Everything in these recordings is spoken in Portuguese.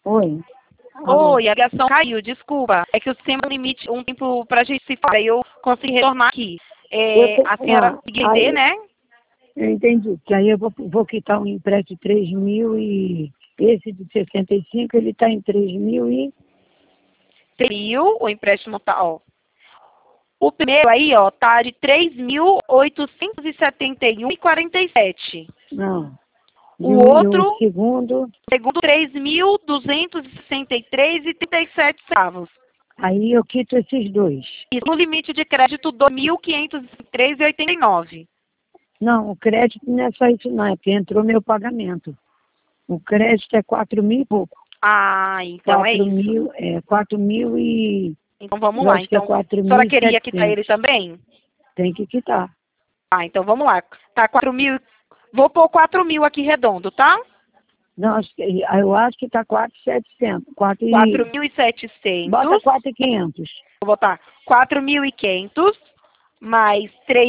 Oi. Alô. Oi, a ligação caiu, desculpa. É que o sistema limite um tempo pra gente se falar, aí eu consegui retornar aqui. A senhora conseguiu entender, Aí né? eu entendi, que aí eu vou quitar um empréstimo de 3 mil e esse de 65 ele está em 3 mil e... 3.000, o empréstimo tá, ó. O primeiro aí, ó, tá de 3.871,47. Não. O E o outro, segundo, segundo, 3.263,37 centavos. aí eu quito esses dois. E no limite de crédito, 2.503,89. Não, o crédito não é só isso não, é porque entrou meu pagamento. O crédito é 4 mil e pouco. Ah, então é 4 isso. mil, 4 mil e... Então vamos Eu lá. acho que é Então, 4 a mil senhora e queria quitar 700. ele também? Tem que quitar. Ah, então vamos lá. Tá 4.000. Vou pôr 4.000 aqui redondo, tá? Não, eu acho que está 4.700. 4 e... Bota 4.700. 4.500. Vou botar 4.500 mais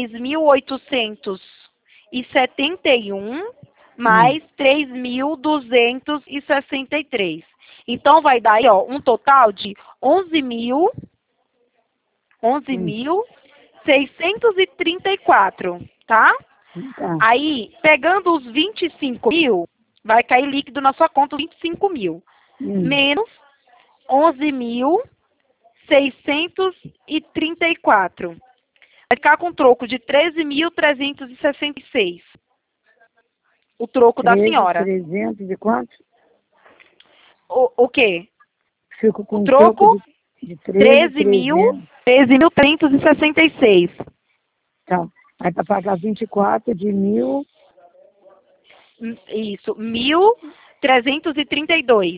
3.871 mais 3.263. Então vai dar aí, ó, um total de 11.634, tá? Tá. Aí, pegando os 25 mil, vai cair líquido na sua conta 25 mil. Hum. Menos 11.634. Vai ficar com um troco de 13.366. O troco da 13, senhora. 300 e quanto? O quê? Fico O com um troco troco, de 13.300. 13.366. Tá. Aí para pagar 24 de 1.000. Isso, 1.332.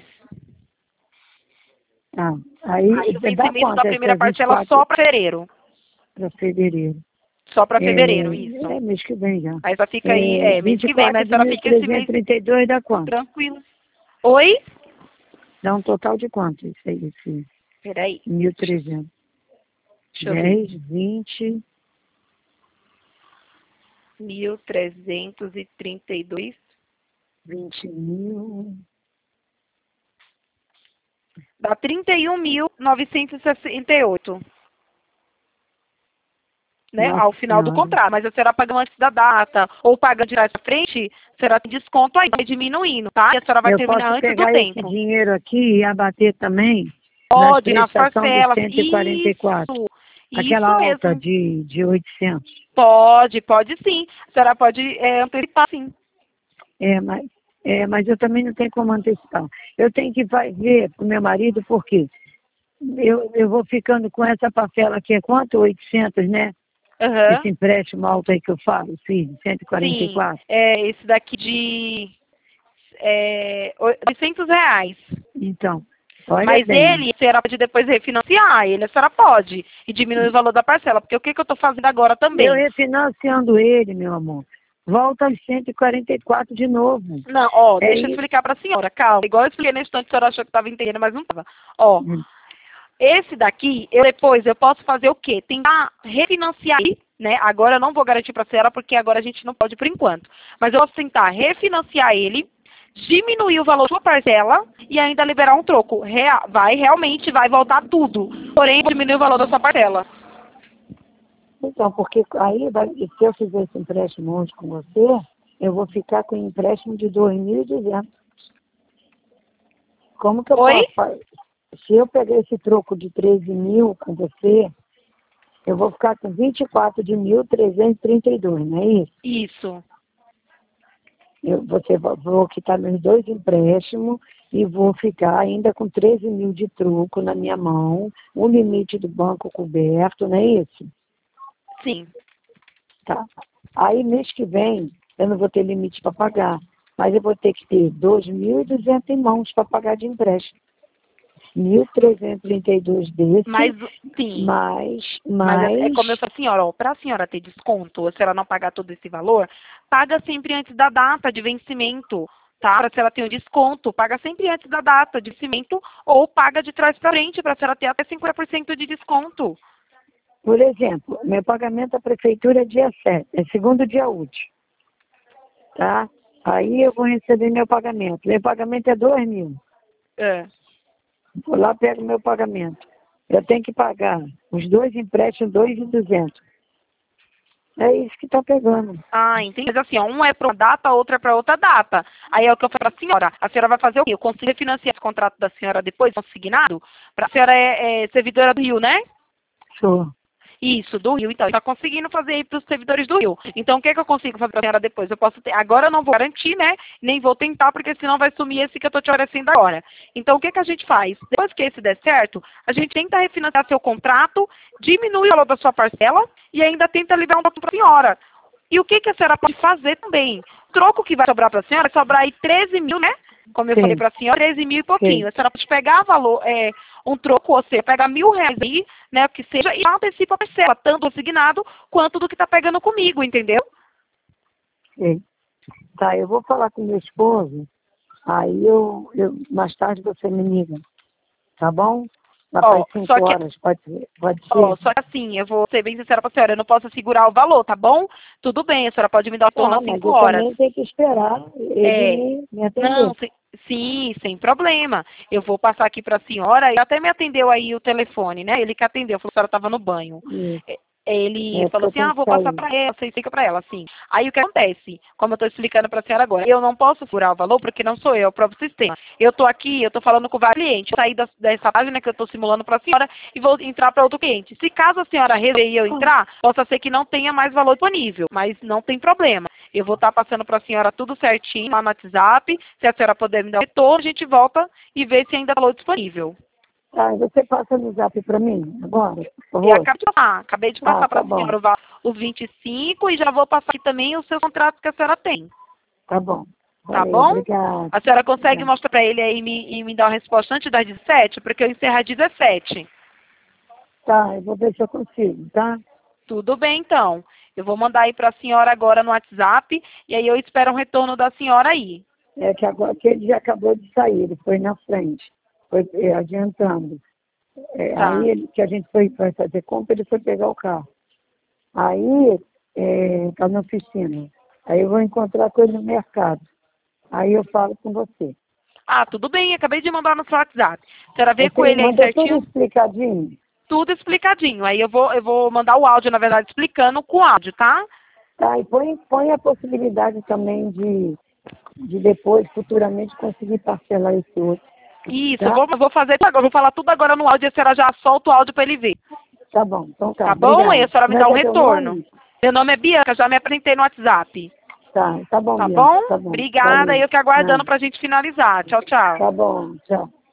Tá. Aí Aí o dá vencimento da quanto primeira essas parcela 24 só para fevereiro. para fevereiro? Só para fevereiro, isso. É mês que vem já. Aí só fica aí, mês que vem, 24 mas a de senhora mil fica esse trezentos e mês trinta e dois dá quanto? tranquilo. Oi? Dá um total de quanto isso aí? Esse Peraí, 1.300. deixa eu ver. 10, 20. 1.332. 20 mil. Dá 31.968. Né, Nossa ao final do Senhora. contrato. Mas a senhora pagando antes da data ou pagando de trás para frente, a senhora tem desconto aí, vai diminuindo, tá? E a senhora vai Eu terminar posso antes do pegar esse tempo. dinheiro aqui e abater também nas Pode, nas prestações de parcelas. 144. Aquela Isso alta mesmo. de 800. Pode sim. A senhora pode antecipar sim. É, mas, mas eu também não tenho como antecipar. Eu tenho que ver para o meu marido, porque eu vou ficando com essa parcela aqui, é quanto? 800, né? Aham. Esse empréstimo alto aí que eu falo, filho, Sim. 144. Esse daqui de R$ 800. Então, olha Mas bem. ele, a senhora pode depois refinanciar. Ele, a senhora pode. E diminuir o valor da parcela. Porque o que eu estou fazendo agora Eu também? refinanciando ele, meu amor, volta aos 144 de novo. Não, ó, É deixa eu isso. explicar para a senhora. Calma. Igual eu expliquei na instante, a senhora achou que estava entendendo, mas não estava. Ó, esse daqui, depois eu posso fazer o quê? Tentar refinanciar ele, né? Agora eu não vou garantir para a senhora, porque agora a gente não pode por enquanto. Mas eu posso tentar refinanciar ele, diminuir o valor da sua parcela e ainda liberar um troco. Realmente vai voltar tudo. Porém, diminuir o valor da sua parcela. Então, porque aí, se eu fizer esse empréstimo hoje com você, eu vou ficar com um empréstimo de 2.200. Como que eu Oi? posso fazer? Se eu pegar esse troco de 13 mil com você, eu vou ficar com 24 de 1.332, não é isso? Isso. Vou quitar meus dois empréstimos e vou ficar ainda com 13 mil de troco na minha mão, o limite do banco coberto, não é isso? Sim. Tá. Aí, mês que vem, eu não vou ter limite para pagar, mas eu vou ter que ter 2.200 em mãos para pagar de empréstimo. 1.332 Mas, desse, sim. Mas é mais como eu falei, senhora, ó, para a senhora ter desconto, ou se ela não pagar todo esse valor, paga sempre antes da data de vencimento, tá? Para se ela ter um desconto, paga sempre antes da data de vencimento, ou paga de trás para frente, para a senhora ter até 50% de desconto. por exemplo, meu pagamento à prefeitura é dia 7, é segundo dia útil, tá? Aí eu vou receber meu pagamento. Meu pagamento é 2 mil. É. Vou lá, pego o meu pagamento. Eu tenho que pagar os dois empréstimos, 2.200. É isso que está pegando. Ah, entendi. Mas assim, ó, um é para uma data, outro é para outra data. Aí é o que eu falei para a senhora. A senhora vai fazer o quê? Eu consigo refinanciar esse contrato da senhora depois, consignado? A senhora é servidora do Rio, né? Sou. Isso, do Rio. Então, está conseguindo fazer aí para os servidores do Rio. Então, o que é que eu consigo fazer para a senhora depois? Eu posso ter. Agora eu não vou garantir, né? Nem vou tentar, porque senão vai sumir esse que eu estou te oferecendo agora. Então, o que é que a gente faz? Depois que esse der certo, a gente tenta refinanciar seu contrato, diminui o valor da sua parcela e ainda tenta liberar um pouco para a senhora. E o que que a senhora pode fazer também? O troco que vai sobrar para a senhora, vai sobrar aí 13 mil, né? Como eu Sim. falei para a senhora, 13 mil e pouquinho. Sim. A senhora pode pegar valor, um troco, ou seja, pega R$ 1.000 aí, né, o que seja, e antecipa a parcela, tanto assignado quanto do que está pegando comigo, entendeu? Sim. Tá, eu vou falar com meu esposo, aí mais tarde você me liga, tá bom? Lá para 5 só que horas, pode ser? só que assim, eu vou ser bem sincera para a senhora, eu não posso segurar o valor, tá bom? Tudo bem, a senhora pode me dar o retorno às Mas 5 eu horas. também tenho que esperar É, ele me atender. não, sim, sem problema. Eu vou passar aqui para a senhora, e até me atendeu aí o telefone, né? Ele que atendeu, falou que a senhora estava no banho. Isso. Ele Porque falou eu assim, tenho que vou passar sair. para ela, você explica para ela, assim. Aí o que acontece? Como eu estou explicando para a senhora agora, eu não posso furar o valor porque não sou eu, é o próprio sistema. Eu estou aqui, eu estou falando com vários clientes, eu saí dessa página que eu estou simulando para a senhora e vou entrar para outro cliente. Se caso a senhora rever e eu entrar, possa ser que não tenha mais valor disponível, mas não tem problema. Eu vou estar passando para a senhora tudo certinho lá no WhatsApp, se a senhora puder me dar o retorno, a gente volta e vê se ainda há valor disponível. Tá, você passa no zap para mim agora, por Eu favor? acabei de passar para Tá a bom. senhora os 25 e já vou passar aqui também os seus contratos que a senhora tem. Tá bom. Tá Valeu, bom? obrigada. A senhora consegue Obrigada. mostrar para ele aí e me dar uma resposta antes das 17? Porque eu encerro às 17. Tá, eu vou ver se eu consigo, tá? Tudo bem, então. Eu vou mandar aí para a senhora agora no WhatsApp e aí eu espero um retorno da senhora aí. É que agora que ele já acabou de sair, ele foi na frente, foi adiantando. Tá. Aí que a gente foi fazer compra, ele foi pegar o carro. Aí tá na oficina. Aí eu vou encontrar com ele no mercado. Aí eu falo com você. Ah, tudo bem, acabei de mandar no seu WhatsApp. A senhora vê Você com me ele aí mandou tudo certinho, explicadinho? tudo explicadinho. Aí eu vou mandar o áudio, na verdade, explicando com áudio, tá? Tá, e põe a possibilidade também de depois, futuramente, conseguir parcelar esse outro. Isso, Tá? eu vou fazer agora, vou falar tudo agora no áudio e a senhora já solta o áudio para ele ver. Tá bom, então tá. Tá bom? Aí Obrigada. a senhora me Como é dá que um é teu retorno. nome? Meu nome é Bianca, já me apresentei no WhatsApp. Tá bom, Tá Bianca. bom? Tá bom. Obrigada, Valeu. eu que aguardando pra gente finalizar. Tchau, tchau. Tá bom, tchau.